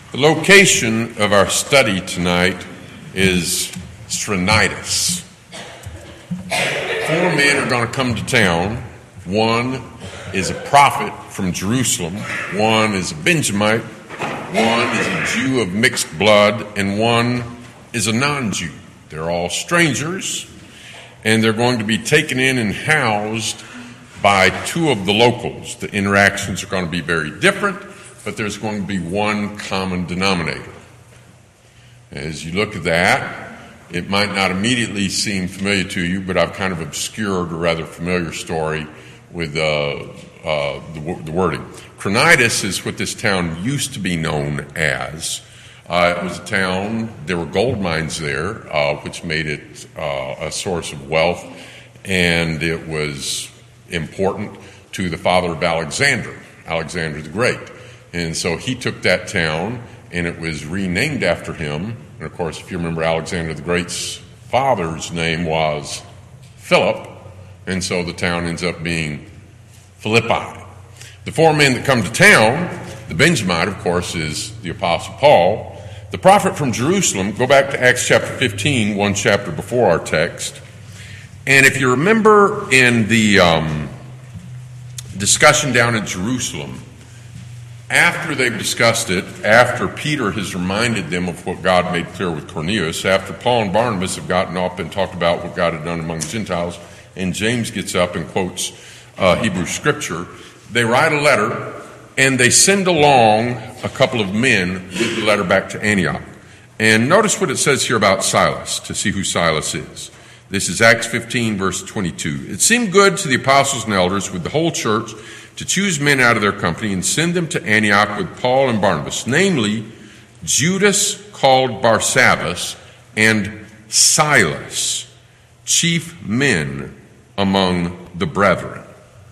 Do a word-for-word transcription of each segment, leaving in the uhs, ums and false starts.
The location of our study tonight is Trinitas. Four men are going to come to town. One is a prophet from Jerusalem. One is a Benjamite. One is a Jew of mixed blood. And one is a non-Jew. They're all strangers. And they're going to be taken in and housed by two of the locals. The interactions are going to be very different, but there's going to be one common denominator. As you look at that, it might not immediately seem familiar to you, but I've kind of obscured a rather familiar story with uh, uh, the, the wording. Trinitas is what this town used to be known as. Uh, it was a town, there were gold mines there, uh, which made it uh, a source of wealth, and it was important to the father of Alexander, Alexander the Great. And so he took that town, and it was renamed after him. And of course, if you remember, Alexander the Great's father's name was Philip, and so the town ends up being Philippi. The four men that come to town, the Benjamite, of course, is the Apostle Paul. The prophet from Jerusalem, go back to Acts chapter fifteen, one chapter before our text. And if you remember in the um, discussion down in Jerusalem, after they've discussed it, after Peter has reminded them of what God made clear with Cornelius, after Paul and Barnabas have gotten up and talked about what God had done among the Gentiles, and James gets up and quotes uh, Hebrew scripture, they write a letter and they send along a couple of men with the letter back to Antioch. And notice what it says here about Silas, to see who Silas is. This is Acts fifteen, verse twenty-two. It seemed good to the apostles and elders with the whole church to choose men out of their company and send them to Antioch with Paul and Barnabas, namely Judas called Barsabbas and Silas, chief men among the brethren.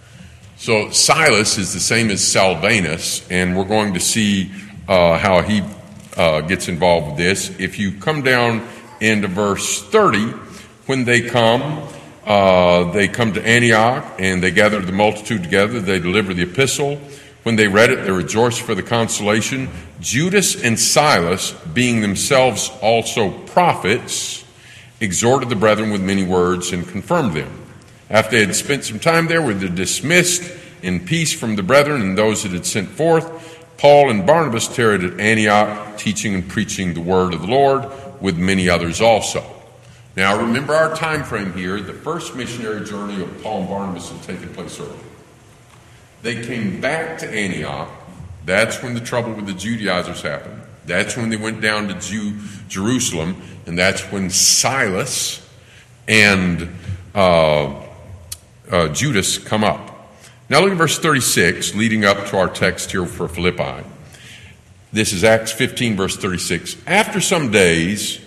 So Silas is the same as Salvanus, and we're going to see uh, how he uh, gets involved with this. If you come down into verse thirty, when they come, uh, they come to Antioch, and they gather the multitude together. They deliver the epistle. When they read it, they rejoiced for the consolation. Judas and Silas, being themselves also prophets, exhorted the brethren with many words and confirmed them. After they had spent some time there, were dismissed in peace from the brethren and those that had sent forth. Paul and Barnabas tarried at Antioch, teaching and preaching the word of the Lord, with many others also. Now, remember our time frame here. The first missionary journey of Paul and Barnabas had taken place early. They came back to Antioch. That's when the trouble with the Judaizers happened. That's when they went down to Jew, Jerusalem, and that's when Silas and uh, uh, Judas come up. Now look at verse thirty-six, leading up to our text here for Philippi. This is Acts fifteen, verse thirty-six. After some days,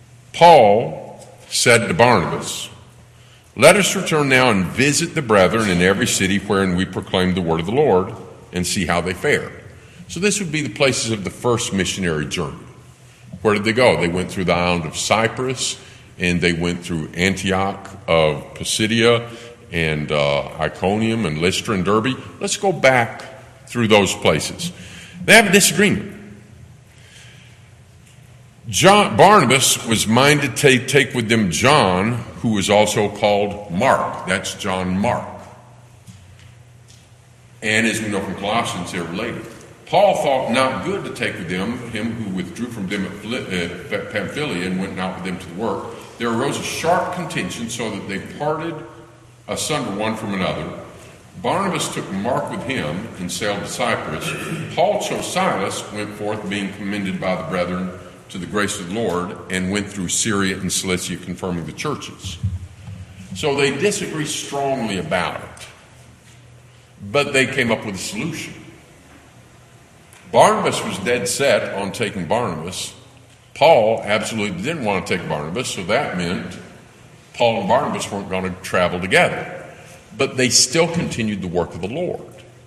Paul said to Barnabas, "Let us return now and visit the brethren in every city wherein we proclaim the word of the Lord, and see how they fare." So this would be the places of the first missionary journey. Where did they go? They went through the island of Cyprus, and they went through Antioch of Pisidia, and uh, Iconium, and Lystra, and Derbe. Let's go back through those places. They have a disagreement. John, Barnabas was minded to take with them John, who was also called Mark. That's John Mark. And as we know from Colossians, they're related. Paul thought not good to take with them him who withdrew from them at Pamphylia and went not with them to the work. There arose a sharp contention so that they parted asunder one from another. Barnabas took Mark with him and sailed to Cyprus. Paul chose Silas, went forth being commended by the brethren to the grace of the Lord, and went through Syria and Cilicia, confirming the churches. So they disagree strongly about it, but they came up with a solution. Barnabas was dead set on taking Barnabas. Paul absolutely didn't want to take Barnabas, so that meant Paul and Barnabas weren't going to travel together. But they still continued the work of the Lord.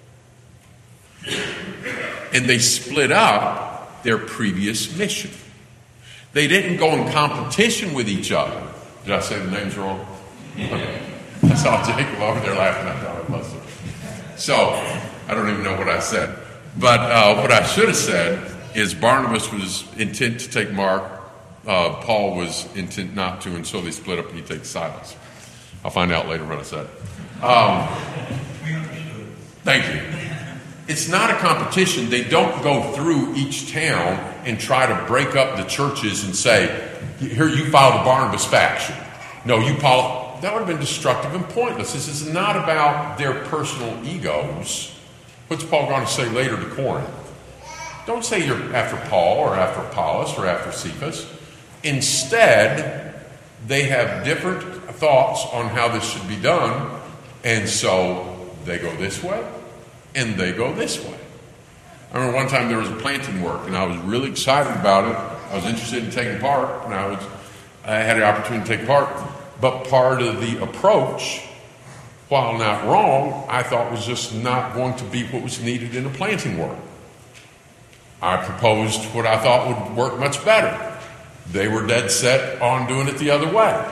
And they split up their previous mission. They didn't go in competition with each other. Did I say the names wrong? Okay. I saw Jacob over there laughing. I thought I must have. So, I don't even know what I said. But uh, what I should have said is Barnabas was intent to take Mark, uh, Paul was intent not to, and so they split up and he takes Silas. I'll find out later what I said. Um, thank you. It's not a competition. They don't go through each town and try to break up the churches and say, here, you follow the Barnabas faction. No, you follow. That would have been destructive and pointless. This is not about their personal egos. What's Paul going to say later to Corinth? Don't say you're after Paul or after Apollos or after Cephas. Instead, they have different thoughts on how this should be done, and so they go this way and they go this way. I remember one time there was a planting work, and I was really excited about it. I was interested in taking part, and I was I had the opportunity to take part. But part of the approach, while not wrong, I thought was just not going to be what was needed in a planting work. I proposed what I thought would work much better. They were dead set on doing it the other way.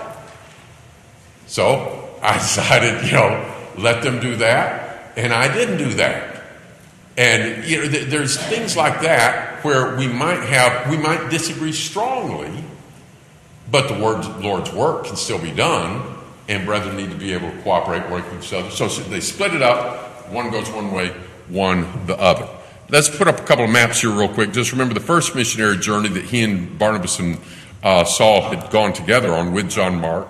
So I decided, you know, let them do that, and I didn't do that. And you know, th- there's things like that where we might have, we might disagree strongly, but the word, Lord's work can still be done, and brethren need to be able to cooperate, work with each other. So, so they split it up. One goes one way, one the other. Let's put up a couple of maps here real quick. Just remember the first missionary journey that he and Barnabas and uh, Saul had gone together on with John Mark.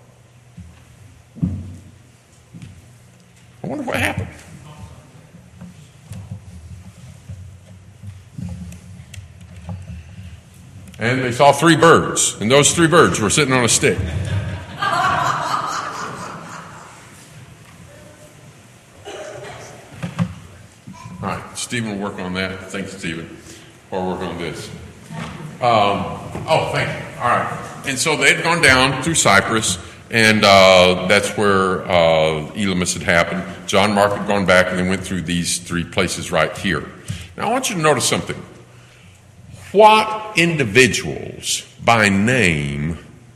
I wonder what happened. And they saw three birds, and those three birds were sitting on a stick. All right, Stephen will work on that. Thanks, Stephen. Or work on this. Um, oh, thank you. All right. And so they'd gone down through Cyprus, and uh, that's where uh, Elymas had happened. John Mark had gone back, and they went through these three places right here. Now, I want you to notice something. What individuals by name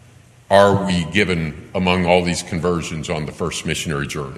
are we given among all these conversions on the first missionary journey?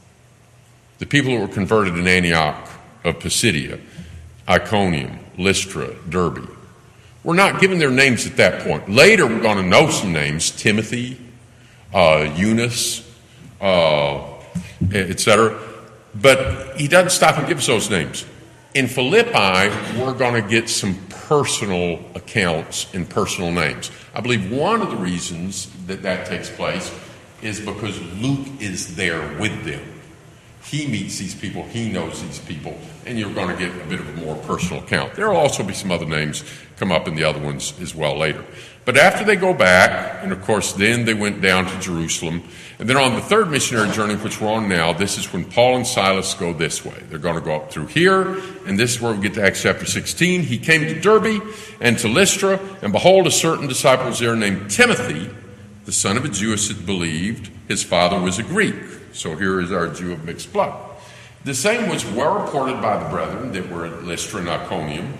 The people who were converted in Antioch of Pisidia, Iconium, Lystra, Derbe. We're not given their names at that point. Later, we're going to know some names: Timothy, uh, Eunice, uh, et cetera. But he doesn't stop and give us those names. In Philippi, we're going to get some personal accounts and personal names. I believe one of the reasons that that takes place is because Luke is there with them. He meets these people, he knows these people, and you're going to get a bit of a more personal account. There will also be some other names come up in the other ones as well later. But after they go back, and of course then they went down to Jerusalem, and then on the third missionary journey, which we're on now, this is when Paul and Silas go this way. They're going to go up through here, and this is where we get to Acts chapter sixteen. He came to Derbe and to Lystra, and behold, a certain disciple was there named Timothy, the son of a Jewess that believed. His father was a Greek. So here is our Jew of mixed blood. The same was well reported by the brethren that were at Lystra and Iconium.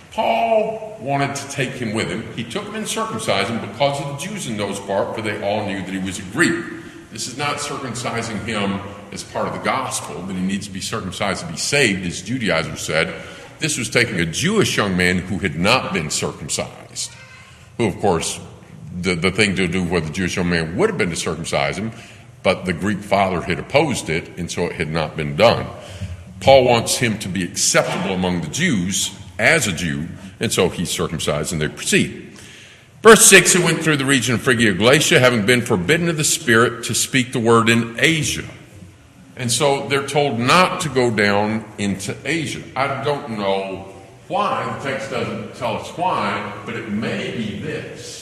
Paul wanted to take him with him. He took him and circumcised him because of the Jews in those parts, for they all knew that he was a Greek. This is not circumcising him as part of the gospel, that he needs to be circumcised to be saved, as Judaizers said. This was taking a Jewish young man who had not been circumcised, who, of course, the, the thing to do with the Jewish young man would have been to circumcise him, but the Greek father had opposed it, and so it had not been done. Paul wants him to be acceptable among the Jews as a Jew, and so he's circumcised, and they proceed. Verse six, he went through the region of Phrygia, Galatia, having been forbidden of the Spirit to speak the word in Asia. And so they're told not to go down into Asia. I don't know why. The text doesn't tell us why, but it may be this.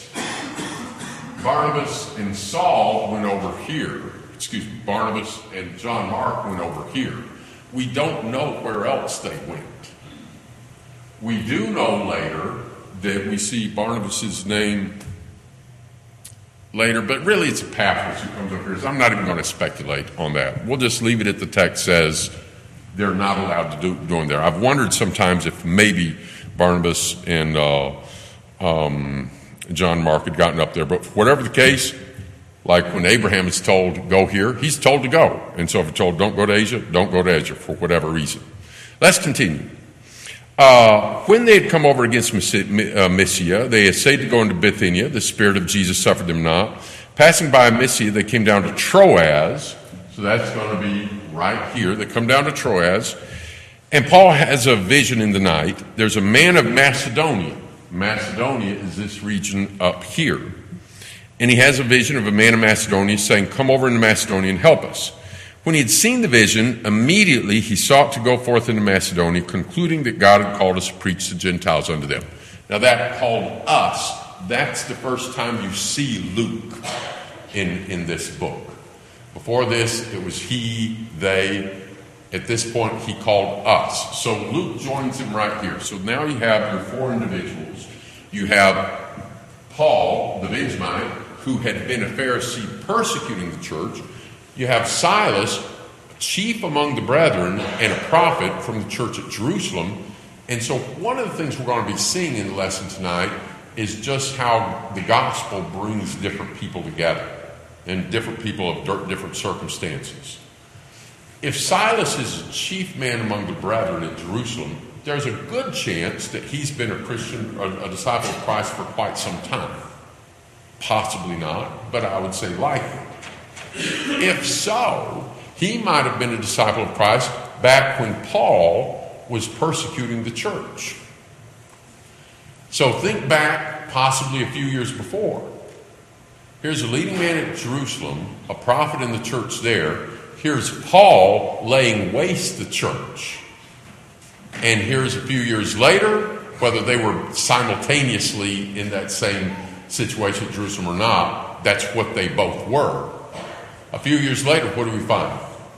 Barnabas and Saul went over here. Excuse me, Barnabas and John Mark went over here. We don't know where else they went. We do know later that we see Barnabas' name later, but really it's Epaphras who comes up here. So I'm not even going to speculate on that. We'll just leave it at the text says they're not allowed to do doing there. I've wondered sometimes if maybe Barnabas and uh, um, John Mark had gotten up there, but whatever the case, like when Abraham is told go here, he's told to go. And so if you're told don't go to Asia, don't go to Asia for whatever reason. Let's continue. Uh, when they had come over against Mysia, they essayed to go into Bithynia. The Spirit of Jesus suffered them not. Passing by Mysia, they came down to Troas. So that's going to be right here. They come down to Troas. And Paul has a vision in the night. There's a man of Macedonia. Macedonia is this region up here. And he has a vision of a man of Macedonia saying, come over into Macedonia and help us. When he had seen the vision, immediately he sought to go forth into Macedonia, concluding that God had called us to preach to Gentiles unto them. Now that called us, that's the first time you see Luke in, in this book. Before this, it was he, they. At this point, he called us. So Luke joins him right here. So now you have your four individuals. You have Paul, the Benjamite, who had been a Pharisee persecuting the church. You have Silas, chief among the brethren and a prophet from the church at Jerusalem. And so one of the things we're going to be seeing in the lesson tonight is just how the gospel brings different people together and different people of different circumstances. If Silas is a chief man among the brethren at Jerusalem, there's a good chance that he's been a Christian, a, a disciple of Christ for quite some time. Possibly not, but I would say likely. If so, he might have been a disciple of Christ back when Paul was persecuting the church. So think back possibly a few years before. Here's a leading man at Jerusalem, a prophet in the church there. Here's Paul laying waste the church. And here's a few years later, whether they were simultaneously in that same situation at Jerusalem or not, that's what they both were. A few years later, what do we find?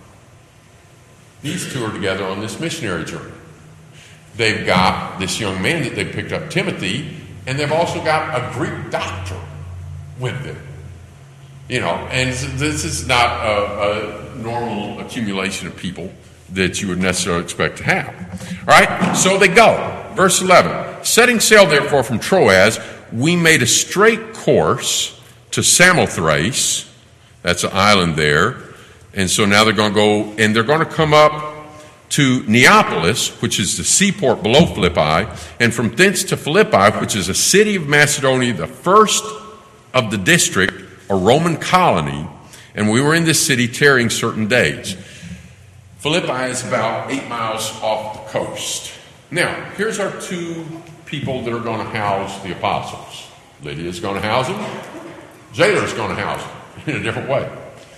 These two are together on this missionary journey. They've got this young man that they picked up, Timothy, and they've also got a Greek doctor with them. You know, and this is not a, a normal accumulation of people that you would necessarily expect to have. All right, so they go. Verse eleven. Setting sail, therefore, from Troas, we made a straight course to Samothrace. That's an island there. And so now they're going to go, and they're going to come up to Neapolis, which is the seaport below Philippi, and from thence to Philippi, which is a city of Macedonia, the first of the district, a Roman colony, and we were in this city tarrying certain days. Philippi is about eight miles off the coast. Now, here's our two people that are going to house the apostles. Lydia's going to house them. Jailer's going to house them in a different way.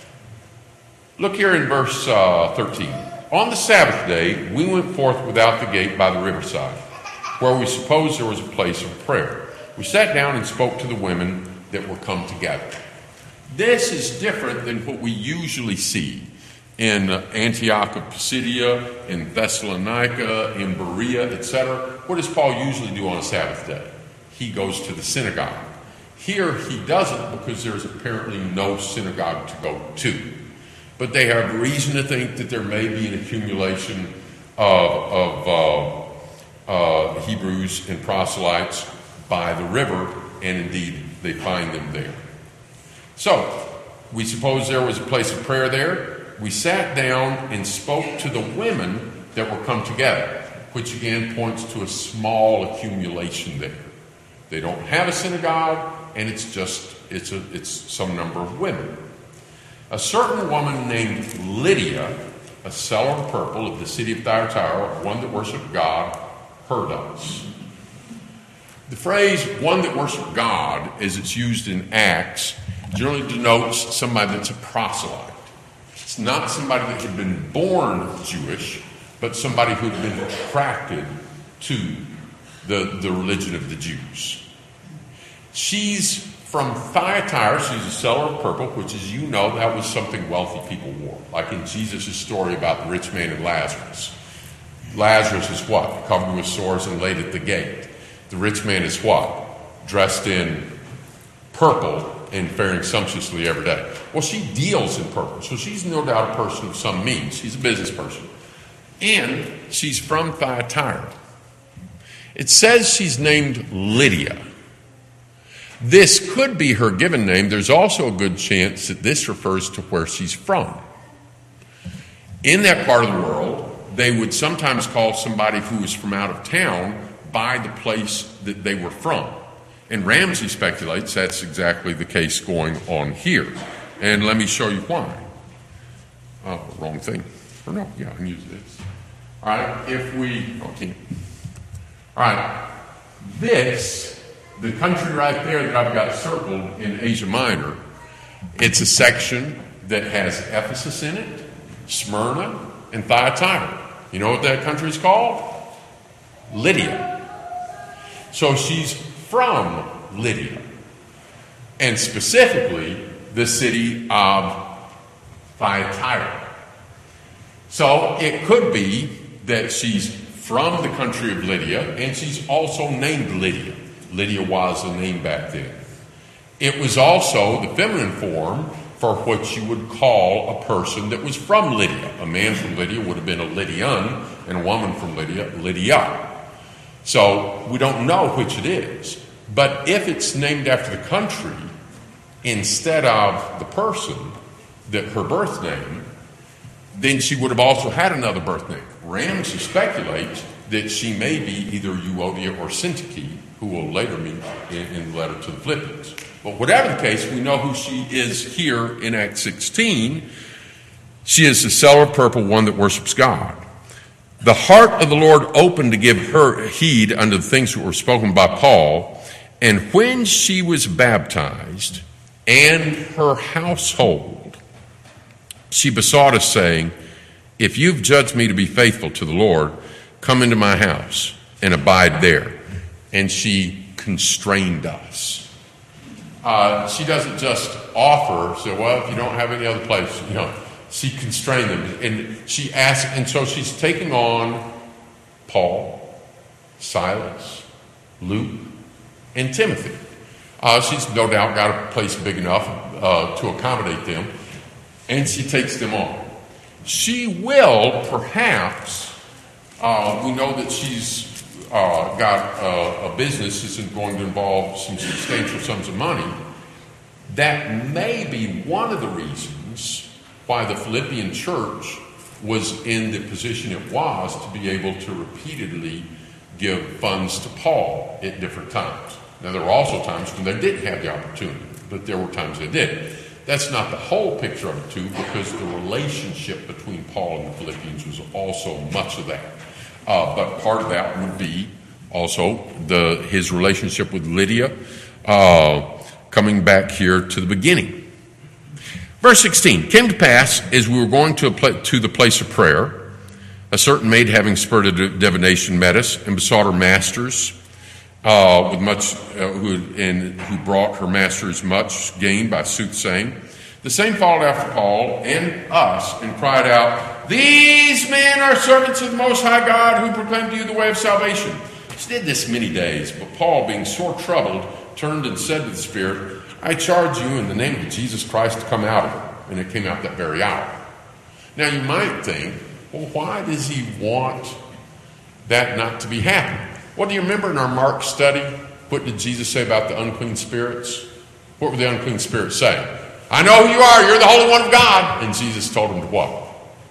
Look here in verse uh, thirteen. On the Sabbath day, we went forth without the gate by the riverside, where we supposed there was a place of prayer. We sat down and spoke to the women that were come together. This is different than what we usually see in Antioch of Pisidia, in Thessalonica, in Berea, et cetera. What does Paul usually do on a Sabbath day? He goes to the synagogue. Here he doesn't, because there's apparently no synagogue to go to. But they have reason to think that there may be an accumulation of, of uh, uh, Hebrews and proselytes by the river, and indeed they find them there. So, we suppose there was a place of prayer there. We sat down and spoke to the women that were come together, which again points to a small accumulation there. They don't have a synagogue, and it's just, it's, a, it's some number of women. A certain woman named Lydia, a seller of purple of the city of Thyatira, one that worshiped God, heard us. The phrase, one that worshiped God, as it's used in Acts, generally denotes somebody that's a proselyte. It's not somebody that had been born Jewish, but somebody who had been attracted to the, the religion of the Jews. She's from Thyatira. She's a seller of purple, which, as you know, that was something wealthy people wore. Like in Jesus' story about the rich man and Lazarus. Lazarus is what? Covered with sores and laid at the gate. The rich man is what? Dressed in purple and faring sumptuously every day. Well, she deals in purple, so she's no doubt a person of some means. She's a business person. And she's from Thyatira. It says she's named Lydia. This could be her given name. There's also a good chance that this refers to where she's from. In that part of the world, they would sometimes call somebody who was from out of town by the place that they were from. And Ramsey speculates that's exactly the case going on here. And let me show you why. Oh, wrong thing. Or no, yeah, I can use this. All right, if we, okay. All right, this, the country right there that I've got circled in Asia Minor, it's a section that has Ephesus in it, Smyrna, and Thyatira. You know what that country is called? Lydia. So she's from Lydia, and specifically the city of Thyatira. So it could be that she's from the country of Lydia, and she's also named Lydia. Lydia was a name back then. It was also the feminine form for what you would call a person that was from Lydia. A man from Lydia would have been a Lydian, and a woman from Lydia, Lydia. So we don't know which it is. But if it's named after the country instead of the person, that her birth name, then she would have also had another birth name. Ramsey speculates that she may be either Euodia or Syntyche, who will later meet in, in the letter to the Philippians. But whatever the case, we know who she is here in Acts sixteen. She is the seller of purple, one that worships God. The heart of the Lord opened to give her heed unto the things that were spoken by Paul. And when she was baptized and her household, she besought us, saying, if you've judged me to be faithful to the Lord, come into my house and abide there. And she constrained us. Uh, she doesn't just offer, say, well, if you don't have any other place, you know, she constrained them. And she asked, and so she's taking on Paul, Silas, Luke, and Timothy. Uh, she's no doubt got a place big enough uh, to accommodate them, and she takes them on. She will, perhaps, uh, we know that she's uh, got uh, a business that's going to involve some substantial sums of money. That may be one of the reasons why the Philippian church was in the position it was to be able to repeatedly give funds to Paul at different times. Now, there were also times when they didn't have the opportunity, but there were times they did. That's not the whole picture of it, too, because the relationship between Paul and the Philippians was also much of that. Uh, but part of that would be also the his relationship with Lydia, uh, coming back here to the beginning. Verse sixteen, came to pass, as we were going to, a pla- to the place of prayer, a certain maid having spirit of divination met us, and besought her masters, uh, with much, uh, who, and who brought her masters much gain by soothsaying. The same followed after Paul and us, and cried out, these men are servants of the Most High God, who proclaim to you the way of salvation. She did this many days, but Paul, being sore troubled, turned and said to the Spirit, I charge you in the name of Jesus Christ to come out of her. And it came out that very hour. Now you might think, well, why does he want that not to be happening? Well, do you remember in our Mark study, what did Jesus say about the unclean spirits? What were the unclean spirits saying? I know who you are, you're the Holy One of God. And Jesus told them to what?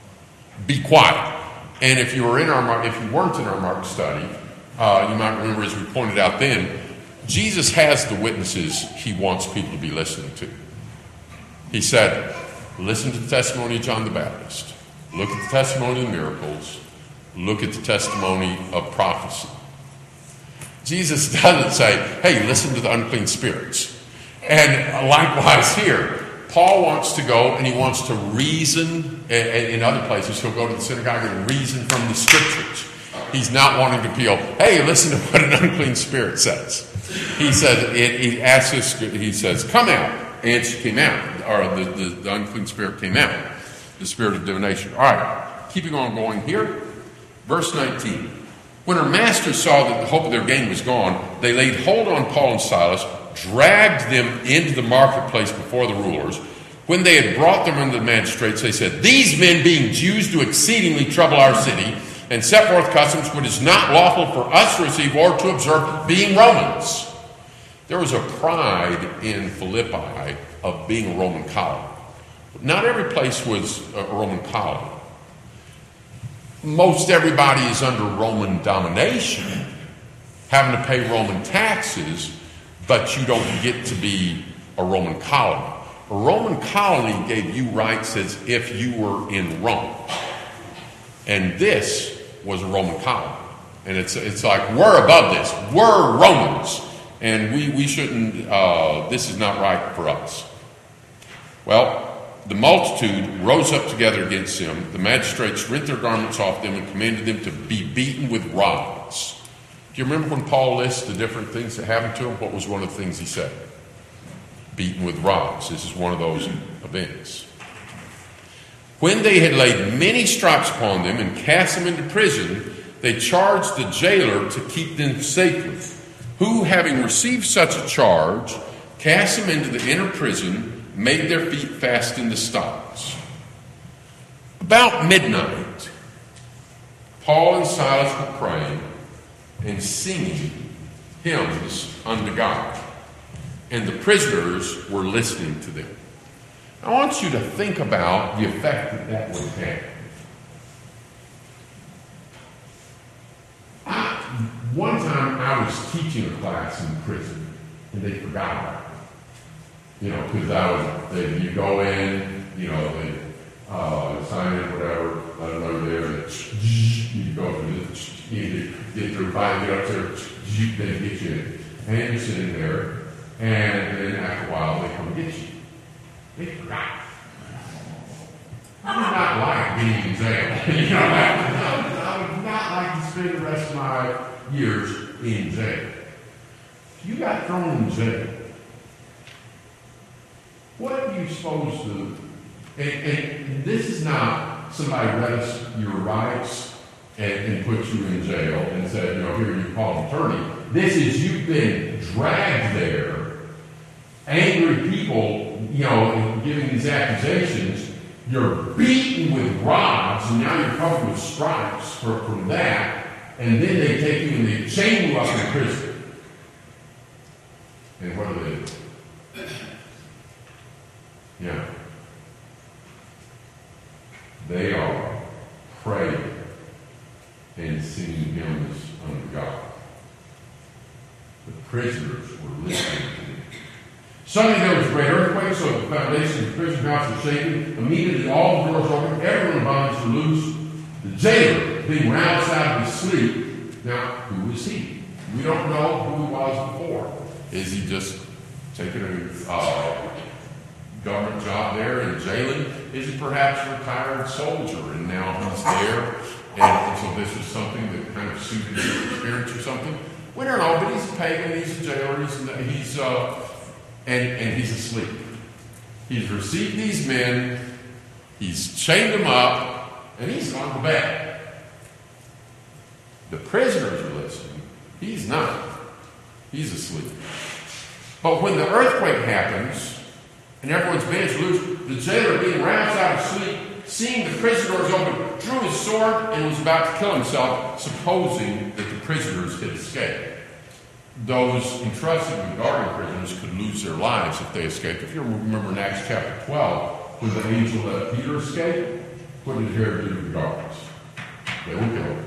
Be quiet. And if you were in our, if you weren't in our Mark study, uh, you might remember, as we pointed out then, Jesus has the witnesses he wants people to be listening to. He said, listen to the testimony of John the Baptist. Look at the testimony of the miracles. Look at the testimony of prophecy. Jesus doesn't say, hey, listen to the unclean spirits. And likewise here, Paul wants to go and he wants to reason. In other places, he'll go to the synagogue and reason from the scriptures. He's not wanting to appeal, hey, listen to what an unclean spirit says. He said, he asks us, he says, come out. And she came out, or the, the, the unclean spirit came out, the spirit of divination. All right, keeping on going here. Verse nineteen. When her masters saw that the hope of their gain was gone, they laid hold on Paul and Silas, dragged them into the marketplace before the rulers. When they had brought them into the magistrates, they said, these men, being Jews, do exceedingly trouble our city, and set forth customs which is not lawful for us to receive or to observe, being Romans. There was a pride in Philippi of being a Roman colony. Not every place was a Roman colony. most everybody is under Roman domination, having to pay Roman taxes, but you don't get to be a Roman colony. A Roman colony gave you rights as if you were in Rome. And this was a Roman colony. And it's it's like, we're above this. We're Romans. And we, we shouldn't, uh, this is not right for us. Well, the multitude rose up together against him. The magistrates rent their garments off them and commanded them to be beaten with rods. Do you remember when Paul lists the different things that happened to him? What was one of the things he said? Beaten with rods. This is one of those events. When they had laid many stripes upon them and cast them into prison, they charged the jailer to keep them safely, who, having received such a charge, cast them into the inner prison, made their feet fast in the stocks. About midnight, Paul and Silas were praying and singing hymns unto God, and the prisoners were listening to them. I want you to think about the effect that that would have. I, one time I was teaching a class in prison, and they forgot about it. You know, because I was, they, you go in, you know, they uh, sign in, whatever, let them know you're there, and you go through this, you get through, finally get up there, they get you in. And you're sitting there, and then after a while, they come get you. They forgot. I would not like being in jail. You know, I would not like to spend the rest of my years in jail. If you got thrown in jail, what are you supposed to? And, and this is not somebody read us your rights and, and put you in jail and said, you know, here you call an attorney. This is you've been dragged there, angry people, you know, giving these accusations. You're beaten with rods, and now you're covered with stripes for, from that, and then they take you and they chain you up in prison. And what do they do? Yeah. They are praying and singing hymns unto God. The prisoners were listening to them. Suddenly there was a great earthquake, so the foundation of the prison house was shaken. Immediately all the doors opened, everyone in bondage were loose. The jailer, being roused out of his sleep. Now, who was he? We don't know who he was before. Is he just taking a uh, government job there in jailing? Is he perhaps a retired soldier and now he's there? And so this is something that kind of suited his experience or something? We don't know, but he's a pagan, he's a jailer, he's, he's uh, and, and he's asleep. He's received these men, he's chained them up, and he's gone to bed. The prisoners are listening. He's not. He's asleep. But when the earthquake happens, and everyone's bandaged loose, the jailer, being roused out of sleep, seeing the prison doors open, drew his sword and was about to kill himself, supposing that the prisoners had escaped. Those entrusted with guarding prisoners could lose their lives if they escaped. If you remember in Acts chapter twelve, when the angel let Peter escape, what did Herod do to the guards? They were killed.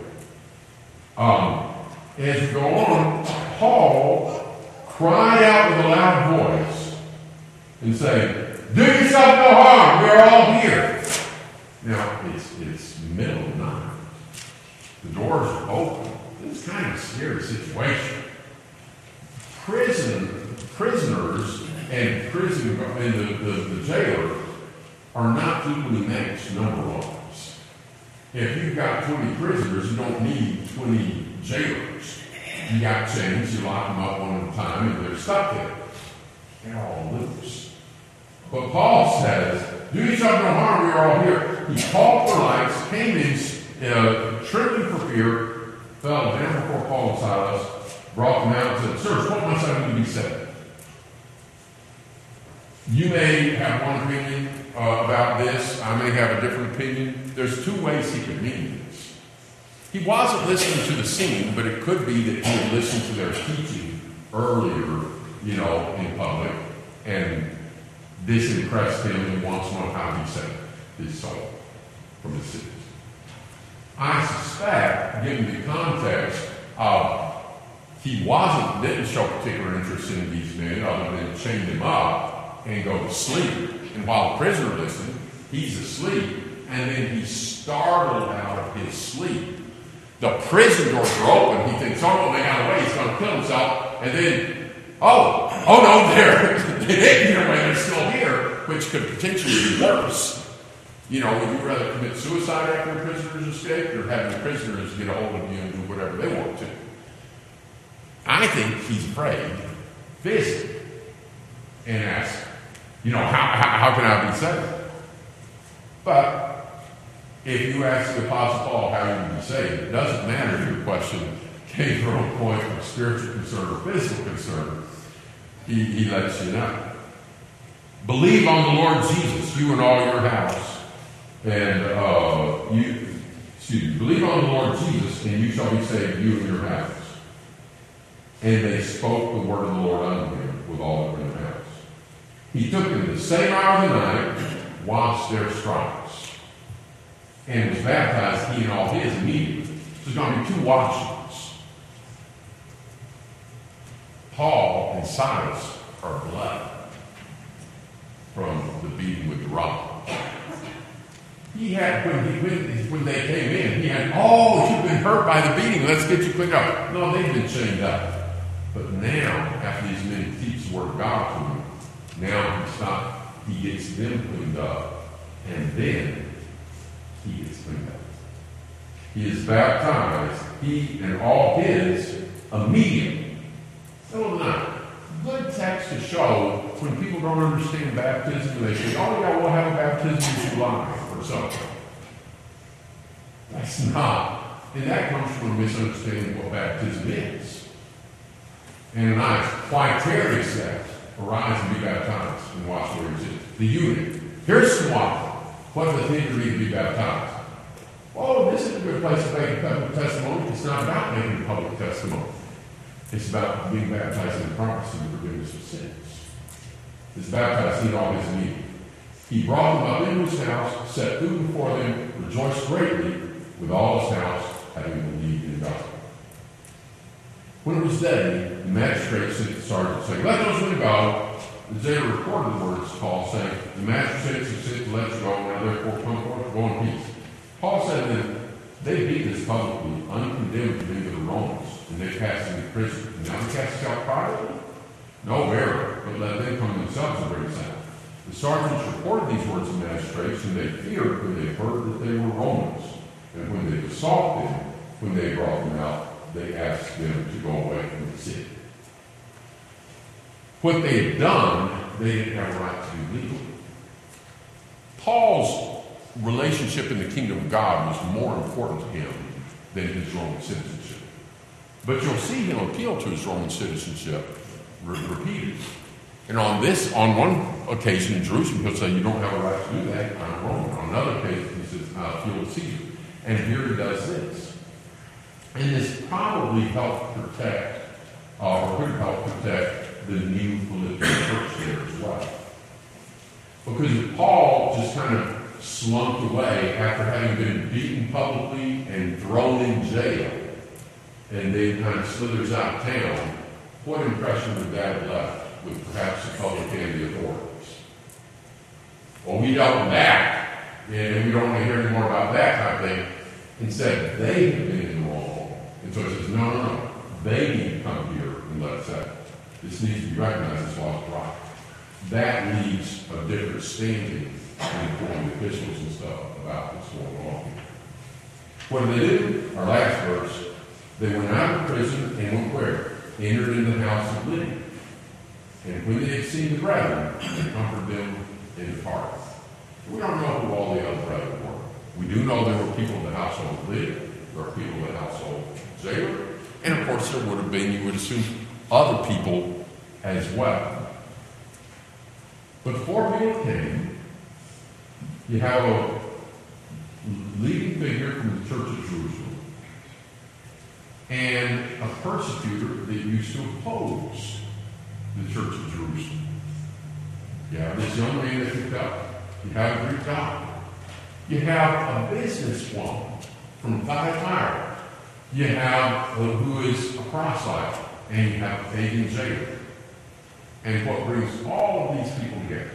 Um, as we go on, Paul cried out with a loud voice and say, "Do yourself no harm, we are all here." Now, it's, it's middle of the night. The doors are open. It's kind of a scary situation. Prison, prisoners and prison and the, the, the jailer are not equally matched number-wise. If you've got twenty prisoners, you don't need twenty jailers. You got chains, you lock them up one at a time, and they're stuck there. They're all loose. But Paul says, "Do yourself no harm, we are all here." He called for lights, came in, uh, trembling for fear, fell down before Paul and Silas, brought them out and said, "Sirs, what must I do to be saved?" You may have one opinion uh, about this. I may have a different opinion. There's two ways he could mean this. He wasn't listening to the singing, but it could be that he had listened to their teaching earlier, you know, in public, and this impressed him and wants to know how he saved his soul from his sins. I suspect, given the context of he wasn't, didn't show particular interest in these men other than chain them up and go to sleep. And while the prisoner listened, he's asleep, and then he's startled out of his sleep. The prison doors are open. He thinks, oh, no, they got away. He's going to kill himself. And then, oh, oh, no, they're, they didn't get away. They're still here, which could potentially be worse. You know, would you rather commit suicide after the prisoners escape or have the prisoners get a hold of you and do whatever they want to? I think he's afraid, physically, and asks, you know, how, how, how can I be saved? But if you ask the Apostle Paul how you can be saved, it doesn't matter if your question came from a point of spiritual concern or physical concern. He, he lets you know. Believe on the Lord Jesus, you and all your house. And uh, you, excuse me, believe on the Lord Jesus, and you shall be saved, you and your house. And they spoke the word of the Lord unto him with all that were in the house. He took them the same hour of the night, washed their stripes, and was baptized, he and all his, immediately. So there's going to be two washings. Paul and Silas are blood from the beating with the rod. He had, when, he, when, when they came in, he had, oh, you've been hurt by the beating, let's get you cleaned up. No, they've been chained up. But now, after these men teach the word of God to him, now he's not, he gets them cleaned up, and then he gets cleaned up. He is baptized, he and all his, immediately. So now, good text to show when people don't understand baptism, they say, oh yeah, we'll have a baptism in July or something. That's not. And that comes from a misunderstanding of what baptism is. Ananias, why tarry, says, arise and be baptized and wash away your sins. The eunuch, here's some water. What does it mean to be baptized? Oh, this is a good place to make a public testimony. It's not about making a public testimony. It's about being baptized in the promise of the forgiveness of sins. It's baptized in all his need. He brought them up into his house, set food before them, rejoiced greatly with all his house, having believed in God. When it was day, the magistrate sent the sergeant saying, let those men go. The jailer recorded the words of Paul, saying, the magistrates have sent to let you go, now therefore come forth, go in peace. Paul said to them, they beat us publicly, uncondemned into the Romans, and they cast him into prison. And now they cast us out privately? No, verily, but let them come themselves and bring us out. The sergeants reported these words to the magistrates, and they feared when they heard that they were Romans. And when they besought them, when they brought them out, they asked them to go away from the city. What they had done, they didn't have a right to do legally. Paul's relationship in the kingdom of God was more important to him than his Roman citizenship. But you'll see him appeal to his Roman citizenship re- repeatedly. And on this, on one occasion in Jerusalem, he'll say, you don't have a right to do that, I'm Roman. On another occasion, he says, I appeal to Caesar. And here he does this. And this probably helped protect, uh, or could help protect the new Philippian church there as well. Because Paul just kind of slumped away after having been beaten publicly and thrown in jail, and then kind of slithers out of town, what impression would that have left with perhaps the public and the authorities? Well, we dealt with that, and we don't want to hear any more about that type of thing. Instead, they have been in the wrong. And so he says, no, no, no. They need to come here and let us out. This needs to be recognized as law is right. That leaves a different standing in informing officials and stuff about what's going on. What did they do? Our last verse. They went out of prison and went where? Entered into the house of Lydia. And when they had seen the brethren, they comforted them and departed. We don't know who all the other brethren were. We do know there were people in the household of Lydia. There are people in the household of jailer. And of course there would have been, you would assume, other people as well. But before people came, you have a leading figure from the church of Jerusalem and a persecutor that used to oppose the church of Jerusalem. You have this young man that picked up. You have a Greek doctor. You have a businesswoman from Thyatira. You have uh, who is a proselyte, and you have a pagan jailer. And what brings all of these people together?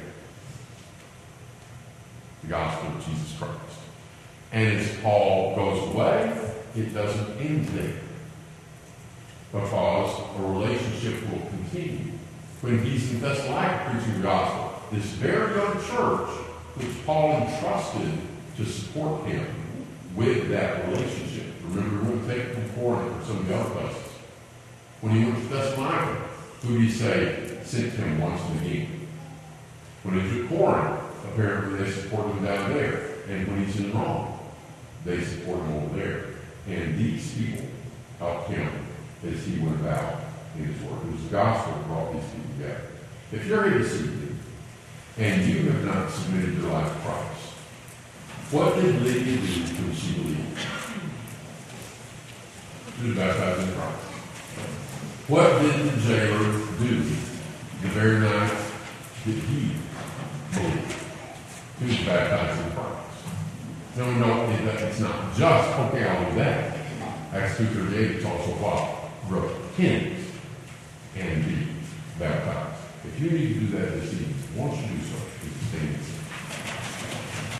The gospel of Jesus Christ. And as Paul goes away, it doesn't end there. Because a relationship will continue. When he's in Thessalonica preaching the gospel, this very young church, which Paul entrusted to support him with that relationship. Remember, we wouldn't take it from Corinth or some of the other places. When he went to Thessalonica, who did he say sent him once and again? When he was at Corinth, apparently they supported him down there. And when he's in Rome, they support him over there. And these people helped him as he went about in his work. It was the gospel that brought these people together. If you're here this evening and you have not submitted your life to Christ, what did Lydia do when she believed? She was baptized in Christ. What did the jailer do the very night that he believed? He was baptized in Christ. No, no, it's not just, okay, I'll do that. Acts two thirty-eight, it's also what? Repent and be baptized. If you need to do that this evening, why don't you do so? You can stand.